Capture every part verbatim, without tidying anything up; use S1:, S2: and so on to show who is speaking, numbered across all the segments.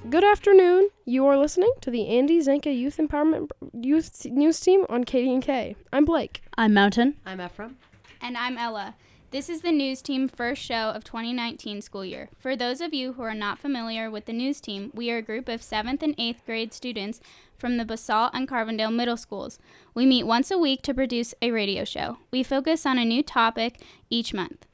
S1: Good afternoon. You are listening to the Andy Zanka Youth Empowerment Youth News Team on K D N K. I'm Blake.
S2: I'm Mountain.
S3: I'm Ephraim.
S4: And I'm Ella. This is the News Team first show of twenty nineteen school year. For those of you who are not familiar with the News Team, we are a group of seventh and eighth grade students from the Basalt and Carbondale middle schools. We meet once a week to produce a radio show. We focus on a new topic each month.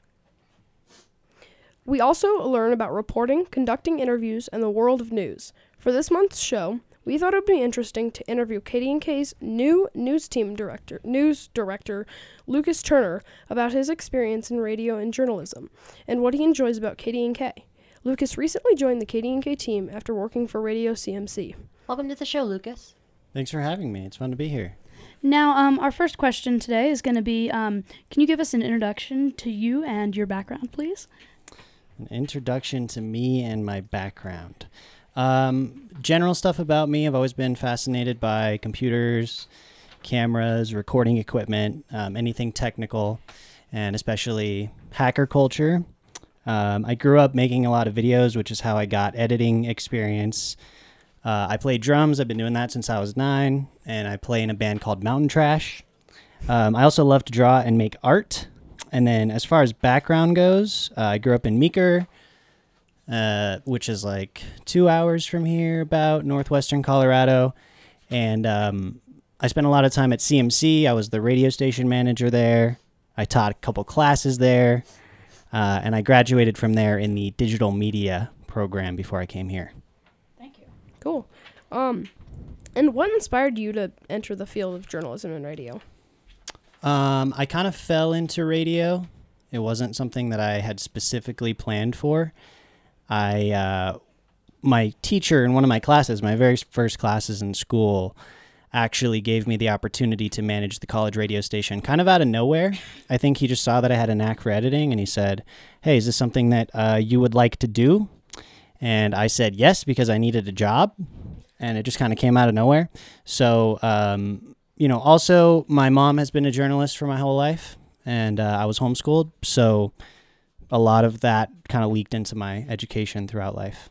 S1: We also learn about reporting, conducting interviews, and the world of news. For this month's show, we thought it would be interesting to interview K D N K's new news team director, news director, Lucas Turner, about his experience in radio and journalism, and what he enjoys about K D N K. Lucas recently joined the K D N K team after working for Radio C M C.
S3: Welcome to the show, Lucas.
S5: Thanks for having me. It's fun to be here.
S2: Now, um, our first question today is going to be, um, can you give us an introduction to you and your background, please?
S5: An introduction to me and my background. Um, general stuff about me, I've always been fascinated by computers, cameras, recording equipment, um, anything technical, and especially hacker culture. Um, I grew up making a lot of videos, which is how I got editing experience. Uh, I play drums. I've been doing that since I was nine, and I play in a band called Mountain Trash. Um, I also love to draw and make art. And then as far as background goes, uh, I grew up in Meeker, uh, which is like two hours from here, about northwestern Colorado. And um, I spent a lot of time at C M C. I was the radio station manager there. I taught a couple classes there. Uh, and I graduated from there in the digital media program before I came here.
S2: Thank you.
S1: Cool. Um, and what inspired you to enter the field of journalism and radio?
S5: Um, I kind of fell into radio. It wasn't something that I had specifically planned for. I, uh, my teacher in one of my classes, my very first classes in school, actually gave me the opportunity to manage the college radio station kind of out of nowhere. I think he just saw that I had a knack for editing, and he said, hey, is this something that uh, you would like to do? And I said yes, because I needed a job, and it just kind of came out of nowhere. So, um, you know, also my mom has been a journalist for my whole life, and uh, I was homeschooled. So a lot of that kind of leaked into my education throughout life.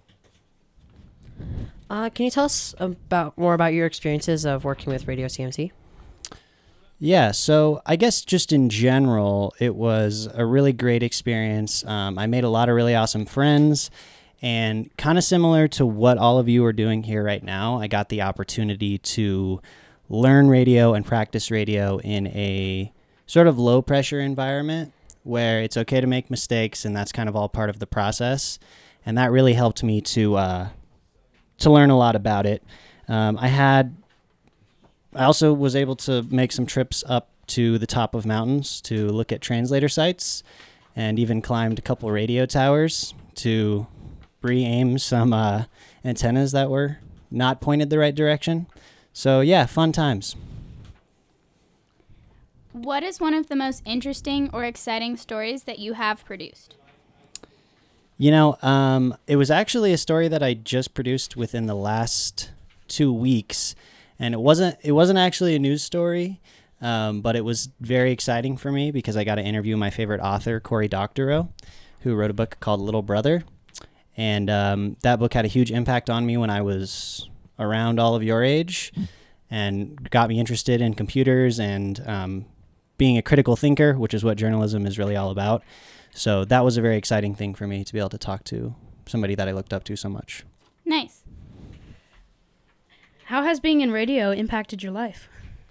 S3: Uh, can you tell us about more about your experiences of working with Radio C M C?
S5: Yeah, so I guess just in general, it was a really great experience. Um, I made a lot of really awesome friends, and kind of similar to what all of you are doing here right now, I got the opportunity to learn radio and practice radio in a sort of low pressure environment where it's okay to make mistakes, and that's kind of all part of the process. And that really helped me to uh, to learn a lot about it. Um, I had, I also was able to make some trips up to the top of mountains to look at translator sites, and even climbed a couple radio towers to re-aim some uh, antennas that were not pointed the right direction. So yeah, fun times.
S4: What is one of the most interesting or exciting stories that you have produced?
S5: You know, um, it was actually a story that I just produced within the last two weeks, and it wasn't it wasn't actually a news story, um, but it was very exciting for me because I got to interview my favorite author, Cory Doctorow, who wrote a book called Little Brother, and um, that book had a huge impact on me when I was around all of your age, and got me interested in computers and um, being a critical thinker, which is what journalism is really all about. So that was a very exciting thing for me to be able to talk to somebody that I looked up to so much.
S4: Nice.
S2: How has being in radio impacted your life?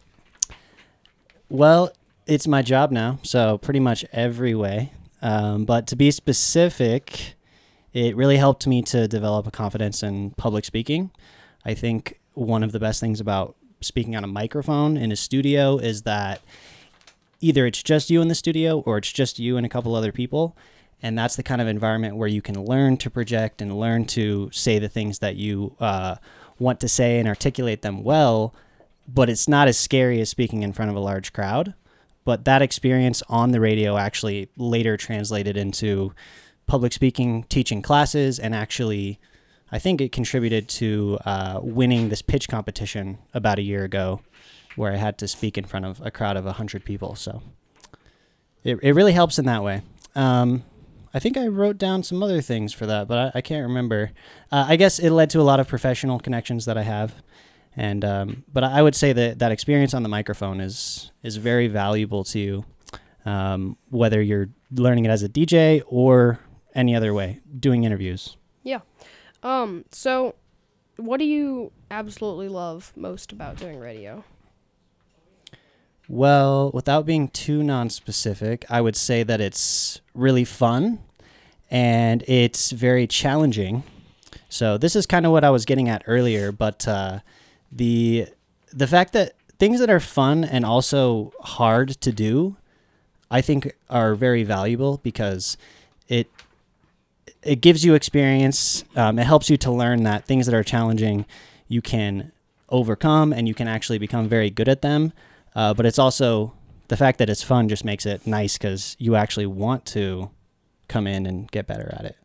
S5: Well, it's my job now, so pretty much every way. Um, but to be specific, it really helped me to develop a confidence in public speaking. I think one of the best things about speaking on a microphone in a studio is that either it's just you in the studio or it's just you and a couple other people. And that's the kind of environment where you can learn to project and learn to say the things that you uh, want to say and articulate them well. But it's not as scary as speaking in front of a large crowd. But that experience on the radio actually later translated into public speaking, teaching classes, and actually I think it contributed to uh, winning this pitch competition about a year ago where I had to speak in front of a crowd of one hundred people. So it, it really helps in that way. Um, I think I wrote down some other things for that, but I, I can't remember. Uh, I guess it led to a lot of professional connections that I have. And um, but I would say that that experience on the microphone is is very valuable to you, um, whether you're learning it as a D J or any other way, doing interviews.
S1: Yeah. Um. So, what do you absolutely love most about doing radio?
S5: Well, without being too non-specific, I would say that it's really fun and it's very challenging. So this is kind of what I was getting at earlier, but uh, the the fact that things that are fun and also hard to do, I think are very valuable because it it gives you experience. Um, it helps you to learn that things that are challenging you can overcome and you can actually become very good at them. Uh, but it's also the fact that it's fun just makes it nice because you actually want to come in and get better at it.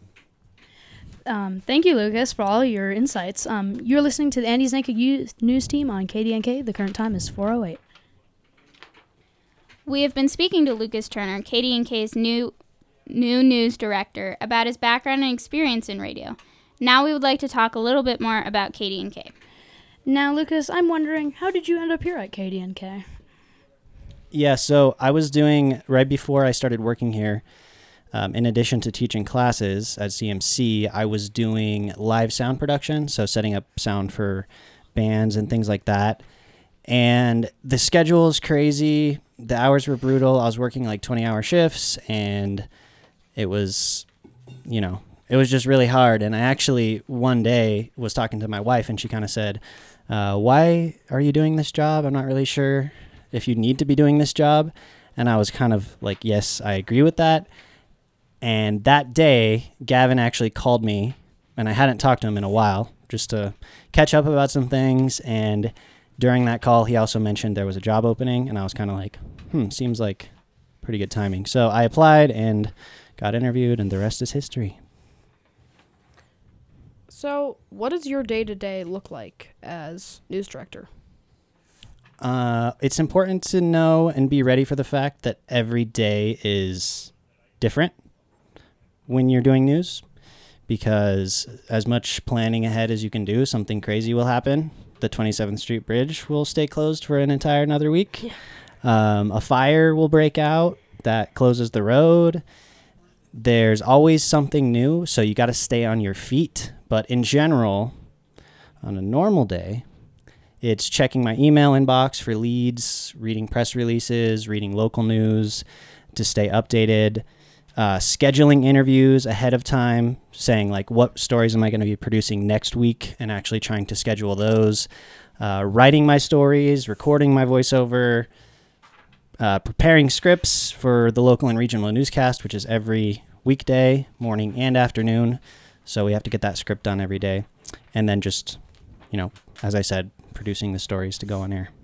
S2: Um, thank you, Lucas, for all your insights. Um, you're listening to the Andy's Naked U- News Team on K D N K. The current time is four oh eight.
S4: We have been speaking to Lucas Turner, K D N K's new new news director, about his background and experience in radio. Now we would like to talk a little bit more about K D N K.
S2: Now, Lucas, I'm wondering, how did you end up here at K D N K?
S5: Yeah, so I was doing, right before I started working here, um, in addition to teaching classes at C M C, I was doing live sound production, so setting up sound for bands and things like that. And the schedule is crazy. The hours were brutal. I was working like twenty-hour shifts, and it was, you know, it was just really hard. And I actually one day was talking to my wife, and she kind of said, uh, why are you doing this job? I'm not really sure if you need to be doing this job. And I was kind of like, yes, I agree with that. And that day, Gavin actually called me, and I hadn't talked to him in a while, just to catch up about some things. And during that call, he also mentioned there was a job opening, and I was kind of like, hmm, seems like pretty good timing. So I applied and got interviewed, and the rest is history.
S1: So, what does your day-to-day look like as news director?
S5: Uh, it's important to know and be ready for the fact that every day is different when you're doing news, because as much planning ahead as you can do, something crazy will happen. The twenty-seventh Street Bridge will stay closed for an entire another week.
S1: Yeah.
S5: Um, a fire will break out that closes the road. There's always something new, so you got to stay on your feet. But in general, on a normal day, it's checking my email inbox for leads, reading press releases, reading local news to stay updated, uh, scheduling interviews ahead of time, saying like what stories am I going to be producing next week and actually trying to schedule those, uh, writing my stories, recording my voiceover, uh, preparing scripts for the local and regional newscast, which is every weekday, morning and afternoon. So we have to get that script done every day. And then just, you know, as I said, producing the stories to go on air.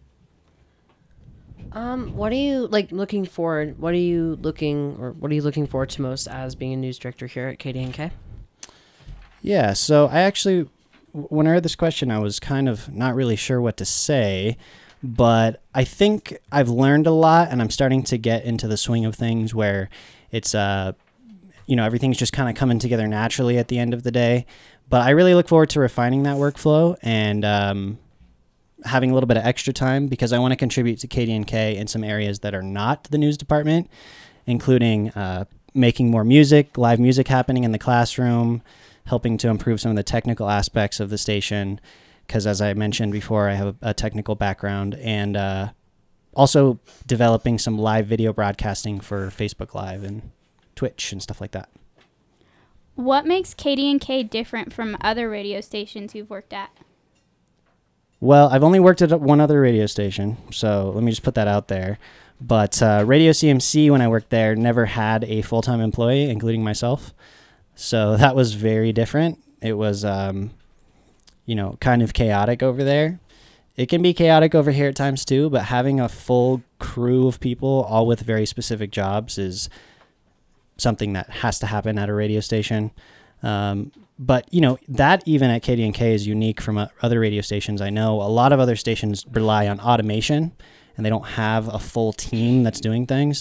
S3: Um, what are you like looking forward? What are you looking or what are you looking forward to most as being a news director here at K D N K?
S5: Yeah, so I actually, when I heard this question, I was kind of not really sure what to say, but I think I've learned a lot, and I'm starting to get into the swing of things where it's, uh, you know, everything's just kind of coming together naturally at the end of the day. But I really look forward to refining that workflow and um, having a little bit of extra time, because I want to contribute to K D N K in some areas that are not the news department, including uh, making more music, live music happening in the classroom, helping to improve some of the technical aspects of the station, because as I mentioned before, I have a, a technical background, and uh, also developing some live video broadcasting for Facebook Live and Twitch and stuff like that.
S4: What makes K D N K different from other radio stations you've worked at?
S5: Well, I've only worked at one other radio station, so let me just put that out there. But uh, Radio C M C, when I worked there, never had a full-time employee, including myself. So that was very different. It was, um, you know, kind of chaotic over there. It can be chaotic over here at times too, but having a full crew of people, all with very specific jobs, is something that has to happen at a radio station. Um, but, you know, that even at K D N K is unique from uh, other radio stations. I know a lot of other stations rely on automation, and they don't have a full team that's doing things.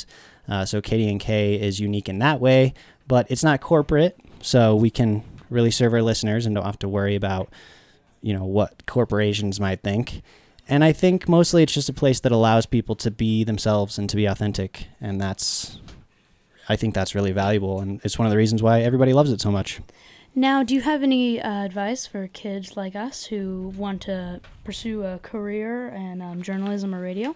S5: Uh, so K D N K is unique in that way, but it's not corporate, so we can really serve our listeners and don't have to worry about, you know, what corporations might think. And I think mostly it's just a place that allows people to be themselves and to be authentic, and that's, I think that's really valuable, and it's one of the reasons why everybody loves it so much.
S2: Now, do you have any uh, advice for kids like us who want to pursue a career in um, journalism or radio?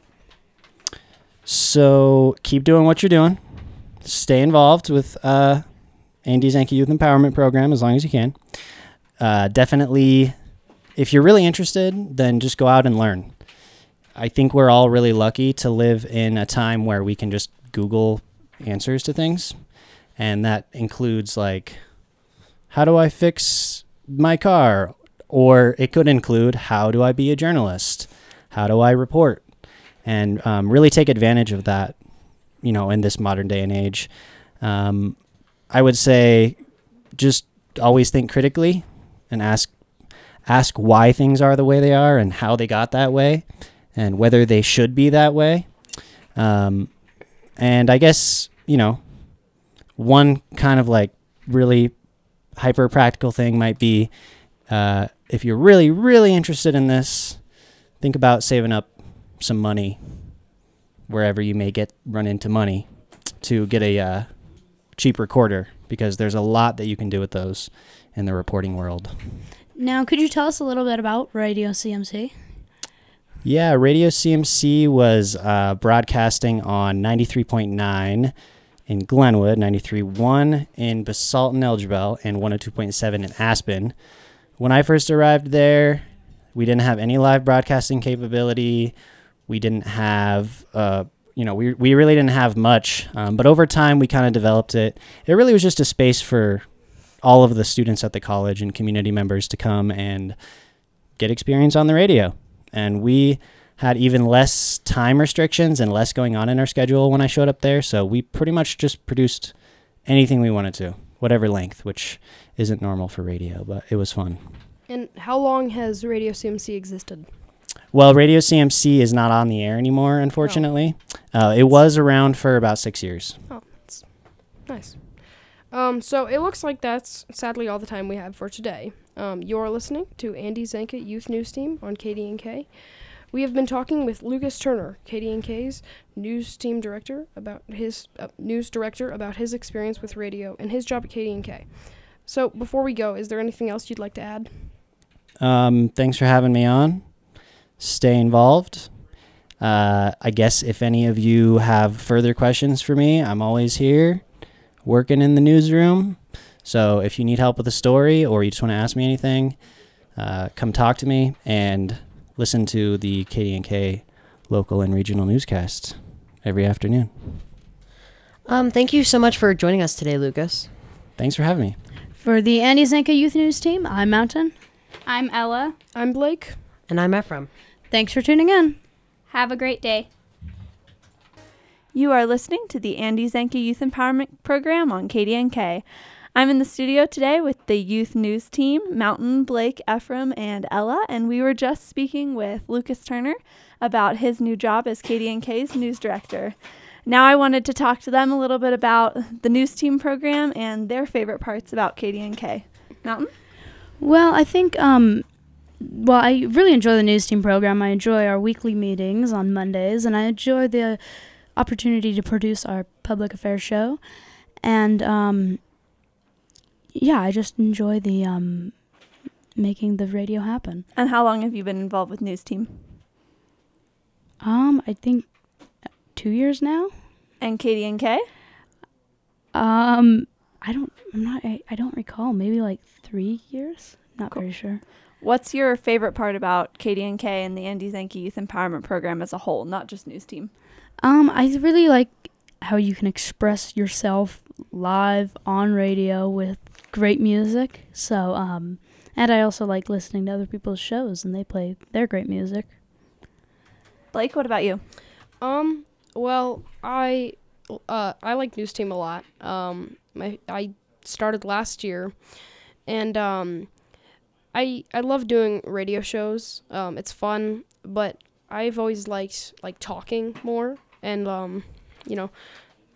S5: So keep doing what you're doing. Stay involved with uh, Andy Zanke Youth Empowerment Program as long as you can. Uh, definitely, if you're really interested, then just go out and learn. I think we're all really lucky to live in a time where we can just Google answers to things. And that includes, like, how do I fix my car? Or it could include, how do I be a journalist? How do I report? And um, really take advantage of that, you know, in this modern day and age. Um, I would say just always think critically and ask ask why things are the way they are and how they got that way and whether they should be that way. Um, and I guess, you know, one kind of like really hyper practical thing might be uh, if you're really, really interested in this, think about saving up some money wherever you may get run into money to get a uh, cheap recorder, because there's a lot that you can do with those in the reporting world.
S2: Now, could you tell us a little bit about Radio C M C?
S5: Yeah, Radio C M C was uh, broadcasting on ninety-three point nine in Glenwood, ninety-three point one in Basalt and Elgerbell, and one oh two point seven in Aspen. When I first arrived there, we didn't have any live broadcasting capability. We didn't have, uh, you know, we we really didn't have much. Um, but over time, we kind of developed it. It really was just a space for all of the students at the college and community members to come and get experience on the radio. And we had even less time restrictions and less going on in our schedule when I showed up there. So we pretty much just produced anything we wanted to, whatever length, which isn't normal for radio, but it was fun.
S1: And how long has Radio C M C existed?
S5: Well, Radio C M C is not on the air anymore, unfortunately. Oh. Uh, it was around for about six years.
S1: Oh, that's nice. Um, so it looks like that's sadly all the time we have for today. Um, you're listening to Andy Zanke Youth News Team on K D N K. We have been talking with Lucas Turner, K D N K's news team director, about his uh, news director about his experience with radio and his job at K D N K. So before we go, is there anything else you'd like to add?
S5: Um, thanks for having me on. Stay involved. Uh, I guess if any of you have further questions for me, I'm always here working in the newsroom. So if you need help with a story or you just want to ask me anything, uh, come talk to me and listen to the K D N K local and regional newscasts every afternoon.
S3: Um, thank you so much for joining us today, Lucas.
S5: Thanks for having me.
S2: For the Andy Zanke Youth News Team, I'm Mountain.
S4: I'm Ella.
S1: I'm Blake.
S3: And I'm Ephraim.
S2: Thanks for tuning in.
S4: Have a great day.
S6: You are listening to the Andy Zanke Youth Empowerment Program on K D N K. I'm in the studio today with the youth news team, Mountain, Blake, Ephraim, and Ella, and we were just speaking with Lucas Turner about his new job as K D N K's news director. Now I wanted to talk to them a little bit about the news team program and their favorite parts about K D N K. Mountain?
S2: Well, I think, um, well, I really enjoy the news team program. I enjoy our weekly meetings on Mondays, and I enjoy the opportunity to produce our public affairs show. And, um, yeah, I just enjoy the um, making the radio happen.
S6: And how long have you been involved with news team?
S2: Um, I think two years now.
S6: And K D N K?
S2: Um, I don't, I'm not, I, I don't recall. Maybe like three years. Not
S6: Cool.
S2: very sure.
S6: What's your favorite part about K D N K and the Andy Zanke Youth Empowerment Program as a whole, not just news team?
S2: Um, I really like how you can express yourself live on radio with great music. So, um, and I also like listening to other people's shows, and they play their great music.
S6: Blake, what about you?
S1: Um, well, I uh I like news team a lot. Um, my I started last year, and um, I I love doing radio shows. Um, it's fun, but I've always liked like talking more, and um, you know,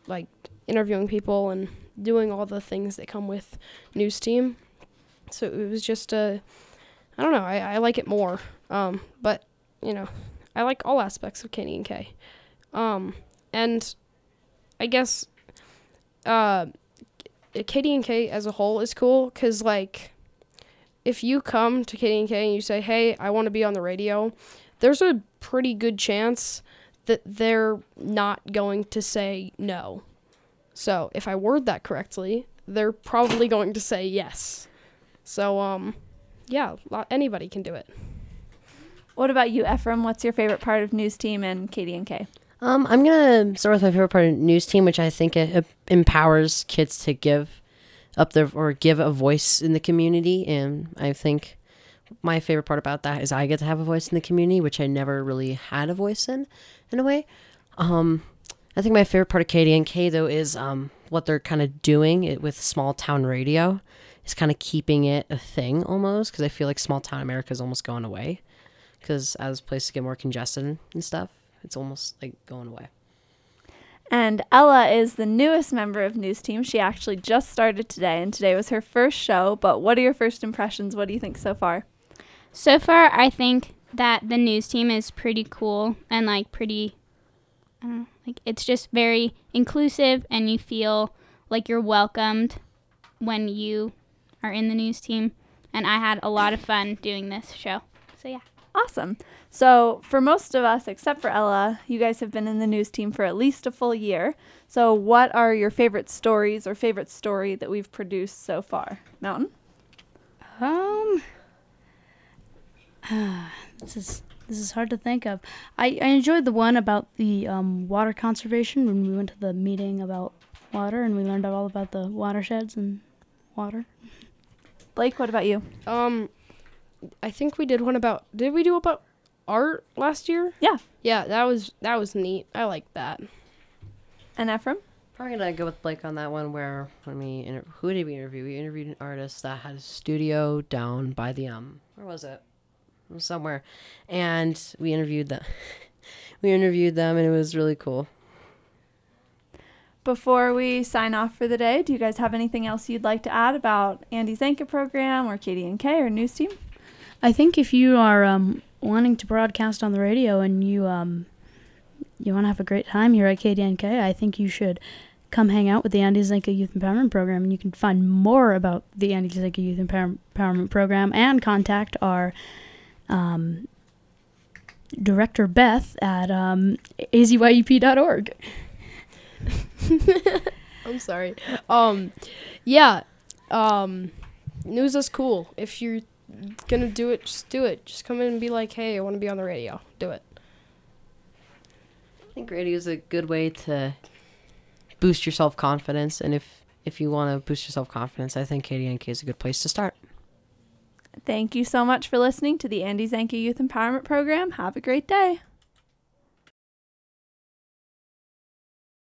S1: like interviewing people and doing all the things that come with news team. So it was just a, I don't know, I, I like it more. Um, but, you know, I like all aspects of K D N K. Um, and I guess uh, K D N K as a whole is cool because, like, if you come to K D N K and you say, hey, I want to be on the radio, there's a pretty good chance that they're not going to say no. So if I word that correctly, they're probably going to say yes. So, um, yeah, anybody can do it.
S6: What about you, Ephraim? What's your favorite part of news team and K D N K?
S3: Um, I'm going to start with my favorite part of news team, which I think it, it empowers kids to give up their, or give a voice in the community. And I think my favorite part about that is I get to have a voice in the community, which I never really had a voice in, in a way. Um, I think my favorite part of K D N K, though, is um, what they're kind of doing it with small town radio. Is kind of keeping it a thing almost, because I feel like small town America is almost going away. Because as places get more congested and stuff, it's almost like going away.
S6: And Ella is the newest member of News Team. She actually just started today, and today was her first show. But what are your first impressions? What do you think so far?
S4: So far, I think that the news team is pretty cool and like pretty, I don't know, like it's just very inclusive, and you feel like you're welcomed when you are in the news team. And I had a lot of fun doing this show. So yeah.
S6: Awesome. So for most of us, except for Ella, you guys have been in the news team for at least a full year. So what are your favorite stories or favorite story that we've produced so far? Mountain?
S2: Um, this is this is hard to think of. I, I enjoyed the one about the um, water conservation when we went to the meeting about water and we learned all about the watersheds and water.
S6: Blake, what about you?
S1: Um, I think we did one about, did we do about art last year?
S6: Yeah.
S1: Yeah, that was, that was neat. I liked that.
S6: And Ephraim?
S3: Probably gonna go with Blake on that one. Where when we inter- who did we interview? We interviewed an artist that had a studio down by the um where was it? It was somewhere, and we interviewed them. we interviewed them, and it was really cool.
S6: Before we sign off for the day, do you guys have anything else you'd like to add about Andy Zanka program or K D N K or News Team?
S2: I think if you are um, wanting to broadcast on the radio and you um, you want to have a great time here at K D N K, I think you should come hang out with the Andy Zanka Youth Empowerment Program, and you can find more about the Andy Zanka Youth Empower- Empowerment Program and contact our um, director, Beth, at um, a z y u p dot org.
S1: I'm sorry. Um, yeah. Um, news is cool. If you're gonna do it, just do it. Just come in and be like, hey, I want to be on the radio. Do it.
S3: I think radio is a good way to boost your self-confidence, and if if you want to boost your self-confidence, I think K D N K is a good place to start.
S6: Thank you so much for listening to the Andy Zanka Youth Empowerment Program. Have a great day.